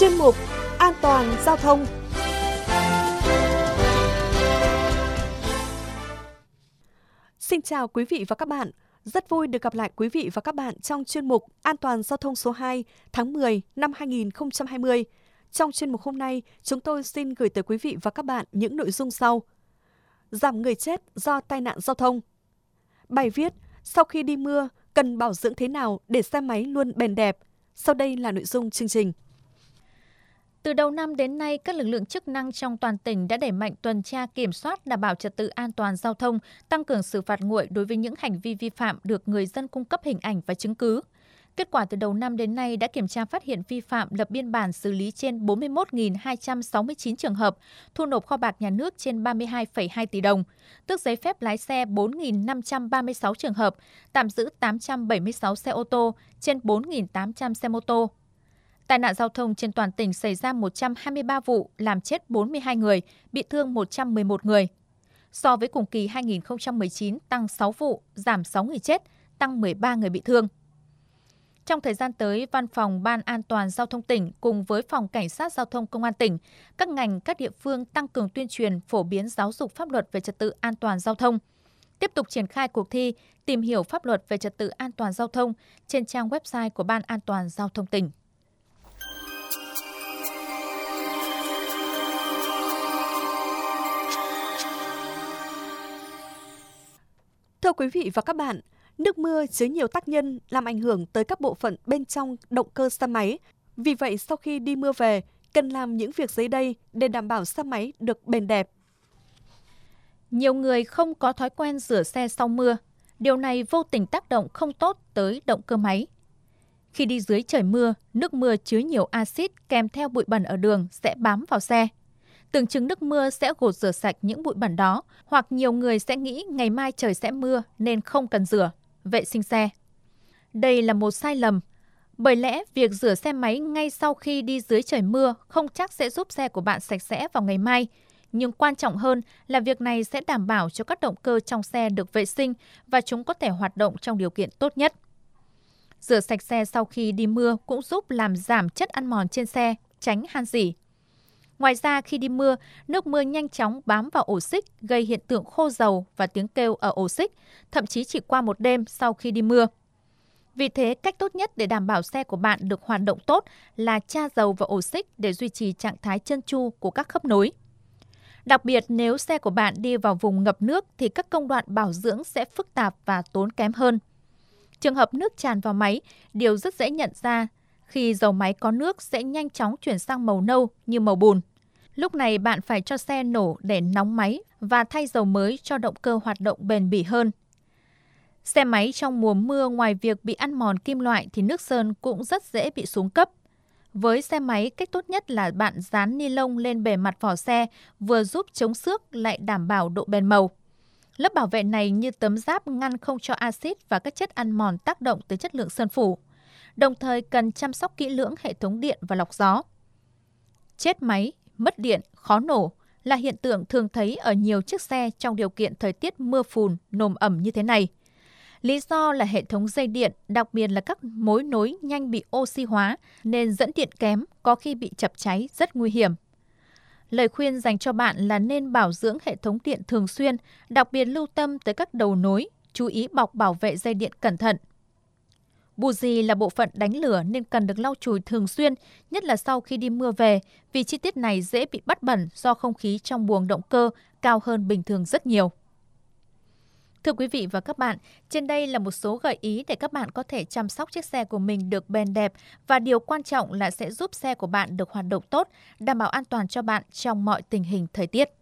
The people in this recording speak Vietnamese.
chuyên mục An toàn giao thông. Xin chào quý vị và các bạn. Rất vui được gặp lại quý vị và các bạn trong chuyên mục An toàn giao thông số 2 tháng 10 năm 2020. Trong chuyên mục hôm nay, chúng tôi xin gửi tới quý vị và các bạn những nội dung sau. Giảm người chết do tai nạn giao thông. Bài viết, sau khi đi mưa, cần bảo dưỡng thế nào để xe máy luôn bền đẹp? Sau đây là nội dung chương trình. Từ đầu năm đến nay, các lực lượng chức năng trong toàn tỉnh đã đẩy mạnh tuần tra kiểm soát đảm bảo trật tự an toàn giao thông, tăng cường xử phạt nguội đối với những hành vi vi phạm được người dân cung cấp hình ảnh và chứng cứ. Kết quả từ đầu năm đến nay đã kiểm tra phát hiện vi phạm, lập biên bản xử lý trên 41.269 trường hợp, thu nộp kho bạc nhà nước trên 32,2 tỷ đồng, tước giấy phép lái xe 4.536 trường hợp, tạm giữ 876 xe ô tô, trên 4.800 xe mô tô. Tai nạn giao thông trên toàn tỉnh xảy ra 123 vụ, làm chết 42 người, bị thương 111 người. So với cùng kỳ 2019 tăng 6 vụ, giảm 6 người chết, tăng 13 người bị thương. Trong thời gian tới, Văn phòng Ban An toàn Giao thông tỉnh cùng với Phòng Cảnh sát Giao thông Công an tỉnh, các ngành, các địa phương tăng cường tuyên truyền, phổ biến giáo dục pháp luật về trật tự an toàn giao thông. Tiếp tục triển khai cuộc thi tìm hiểu pháp luật về trật tự an toàn giao thông trên trang website của Ban An toàn Giao thông tỉnh. Thưa quý vị và các bạn, nước mưa chứa nhiều tác nhân làm ảnh hưởng tới các bộ phận bên trong động cơ xe máy. Vì vậy, sau khi đi mưa về, cần làm những việc dưới đây để đảm bảo xe máy được bền đẹp. Nhiều người không có thói quen rửa xe sau mưa. Điều này vô tình tác động không tốt tới động cơ máy. Khi đi dưới trời mưa, nước mưa chứa nhiều axit kèm theo bụi bẩn ở đường sẽ bám vào xe. Tưởng chừng nước mưa sẽ gột rửa sạch những bụi bẩn đó, hoặc nhiều người sẽ nghĩ ngày mai trời sẽ mưa nên không cần rửa, vệ sinh xe. Đây là một sai lầm, bởi lẽ việc rửa xe máy ngay sau khi đi dưới trời mưa không chắc sẽ giúp xe của bạn sạch sẽ vào ngày mai, nhưng quan trọng hơn là việc này sẽ đảm bảo cho các động cơ trong xe được vệ sinh và chúng có thể hoạt động trong điều kiện tốt nhất. Rửa sạch xe sau khi đi mưa cũng giúp làm giảm chất ăn mòn trên xe, tránh han rỉ. Ngoài ra, khi đi mưa, nước mưa nhanh chóng bám vào ổ xích, gây hiện tượng khô dầu và tiếng kêu ở ổ xích, thậm chí chỉ qua một đêm sau khi đi mưa. Vì thế, cách tốt nhất để đảm bảo xe của bạn được hoạt động tốt là tra dầu vào ổ xích để duy trì trạng thái trơn tru của các khớp nối. Đặc biệt, nếu xe của bạn đi vào vùng ngập nước thì các công đoạn bảo dưỡng sẽ phức tạp và tốn kém hơn. Trường hợp nước tràn vào máy, điều rất dễ nhận ra khi dầu máy có nước sẽ nhanh chóng chuyển sang màu nâu như màu bùn. Lúc này bạn phải cho xe nổ để nóng máy và thay dầu mới cho động cơ hoạt động bền bỉ hơn. Xe máy trong mùa mưa ngoài việc bị ăn mòn kim loại thì nước sơn cũng rất dễ bị xuống cấp. Với xe máy, cách tốt nhất là bạn dán ni lông lên bề mặt vỏ xe, vừa giúp chống xước lại đảm bảo độ bền màu. Lớp bảo vệ này như tấm giáp ngăn không cho axit và các chất ăn mòn tác động tới chất lượng sơn phủ. Đồng thời cần chăm sóc kỹ lưỡng hệ thống điện và lọc gió. Chết máy, mất điện, khó nổ là hiện tượng thường thấy ở nhiều chiếc xe trong điều kiện thời tiết mưa phùn, nồm ẩm như thế này. Lý do là hệ thống dây điện, đặc biệt là các mối nối nhanh bị oxy hóa nên dẫn điện kém, có khi bị chập cháy rất nguy hiểm. Lời khuyên dành cho bạn là nên bảo dưỡng hệ thống điện thường xuyên, đặc biệt lưu tâm tới các đầu nối, chú ý bọc bảo vệ dây điện cẩn thận. Buji là bộ phận đánh lửa nên cần được lau chùi thường xuyên, nhất là sau khi đi mưa về, vì chi tiết này dễ bị bắt bẩn do không khí trong buồng động cơ cao hơn bình thường rất nhiều. Thưa quý vị và các bạn, trên đây là một số gợi ý để các bạn có thể chăm sóc chiếc xe của mình được bền đẹp và điều quan trọng là sẽ giúp xe của bạn được hoạt động tốt, đảm bảo an toàn cho bạn trong mọi tình hình thời tiết.